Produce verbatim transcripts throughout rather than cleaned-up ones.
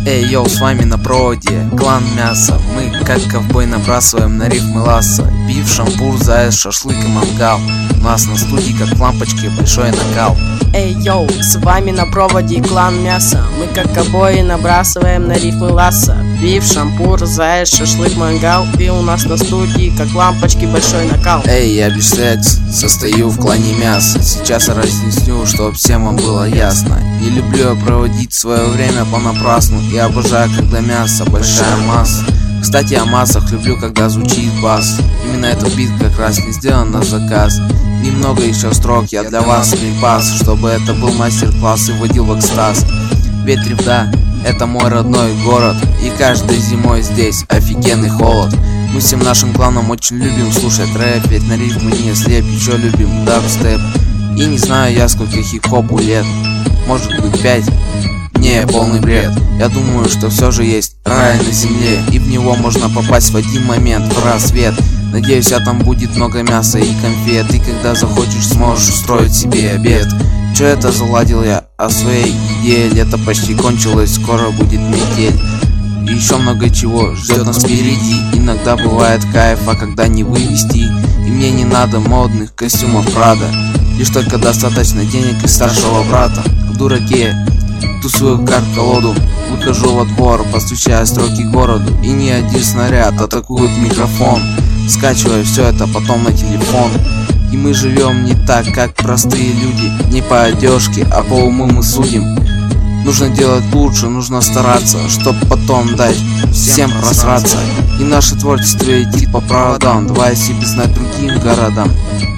Эй, йоу, с вами на проводе клан Мясо. Мы, как ковбой, набрасываем на рифмы ласса. Биф, шампур, заяц, шашлык и мангал. У нас на студии, как лампочки, большой накал. Эй, йоу, с вами на проводе клан Мясо. Мы, как ковбои, набрасываем на рифмы ласса. Биф, шампур, заяц, шашлык, мангал. И у нас на студии, как лампочки, большой накал. Эй, я Бифштекс, состою в клане Мясо. Сейчас я разъясню, чтоб всем вам было ясно. Не люблю я проводить свое время понапрасну. Я обожаю, когда мясо, большая масса. Кстати, о массах люблю, когда звучит бас. Именно этот бит как раз не сделан на заказ. Немного еще строк я для вас припас, чтобы это был мастер-класс и вводил в экстаз. Ведь Ревда — это мой родной город, и каждой зимой здесь офигенный холод. Мы всем нашим кланом очень любим слушать рэп, ведь на рифмы не слеп, еще любим дабстеп. И не знаю я, сколько хип-хопу лет, может быть пять. Не, полный бред. Я думаю, что все же есть рай на земле, и в него можно попасть в один момент, в рассвет. Надеюсь, а там будет много мяса и конфет, и когда захочешь, сможешь устроить себе обед. Че это заладил я о своей идее? Лето почти кончилось, скоро будет метель. И еще много чего ждет нас впереди. Иногда бывает кайф, а когда не вывести. И мне не надо модных костюмов Прада, лишь только достаточно денег из старшего брата. В дураке тусую карт-колоду, выхожу во двор, постучая строки городу. И ни один снаряд атакует микрофон, скачивая все это потом на телефон. И мы живем не так, как простые люди, не по одежке, а по уму мы судим. Нужно делать лучше, нужно стараться, чтоб потом дать всем просраться. И наше творчество летит по проводам, давая себе знать другим городам.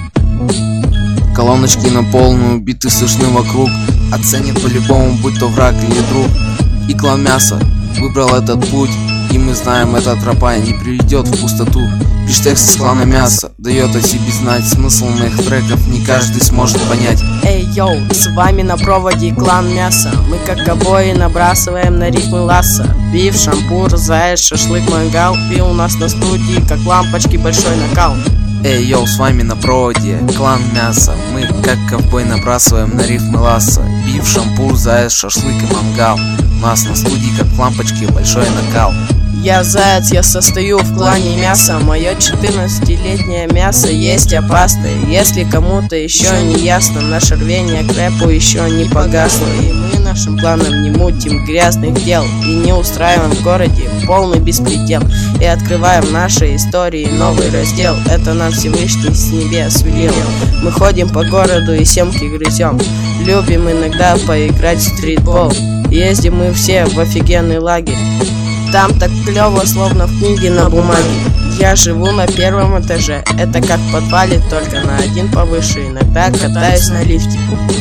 Колоночки на полную, биты слышны вокруг, оценит по-любому, будь то враг или друг. И клан Мясо выбрал этот путь, и мы знаем, эта тропа не приведет в пустоту. Бифштекс из клана Мясо дает о себе знать, смысл моих треков не каждый сможет понять. Эй, йоу, с вами на проводе клан Мясо. Мы, как ковбои, набрасываем на рифмы ласса. Биф, шампур, заяц, шашлык, мангал. И у нас на студии, как лампочки, большой накал. Эй, йоу, с вами на проводе клан Мясо. Мы, как ковбой, набрасываем на рифмы ласса. Биф, шампур, заяц, шашлык и мангал. У нас на студии, как лампочки, большой накал. Я заяц, я состою в клане Мясо. Мое четырнадцатилетнее мясо есть опасное. Если кому-то еще не ясно, наше рвение к рэпу еще не погасло. И мы нашим кланом не мутим грязных дел, и не устраиваем в городе полный беспредел. И открываем в нашей истории новый раздел. Это нам Всевышний с небес велел. Мы ходим по городу и семки грызем. Любим иногда поиграть в стритбол. Ездим мы все в офигенный лагерь. Там так клево, словно в книге на бумаге. Я живу на первом этаже, это как в подвале, только на один повыше. Иногда катаюсь на лифте.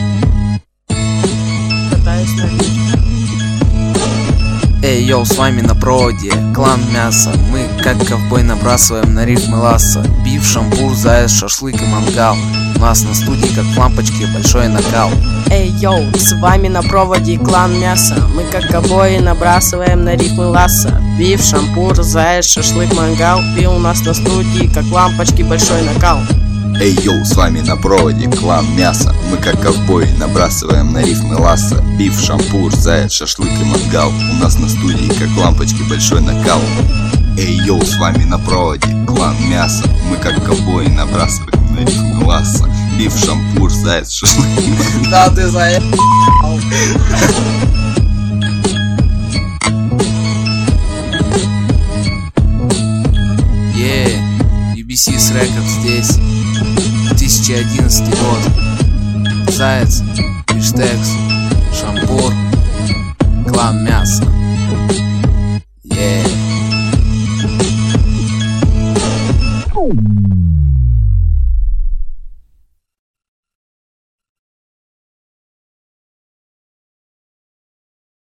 Катаюсь на лифте. Эй, йоу, с вами на проводе клан Мясо. Мы, как ковбой, набрасываем на рифмы ласса. Биф, шампур, заяц, шашлык и мангал. У нас на студии, как лампочки, большой накал. Эй, йоу, с вами на проводе клан Мясо. Мы, как ковбои, набрасываем на рифмы ласса. Биф, шампур, заяц, шашлык, мангал. И у нас на студии, как лампочки, большой накал. Эй, йоу, с вами на проводе клан Мясо. Мы, как ковбои, набрасываем на рифмы ласса. Биф, шампур, заяц, шашлык и мангал. У нас на студии, как лампочки, большой накал. Эй, йоу, с вами на проводе клан Мясо. Мы, как ковбои, набрасываем на рифмы ласса. Биф, шампур, заяц, шашлык. Да ты заебал. Е, ю би си Records здесь. две тысячи одиннадцатый год. Заяц, Бифштекс, шампур, клан Мясо. Е.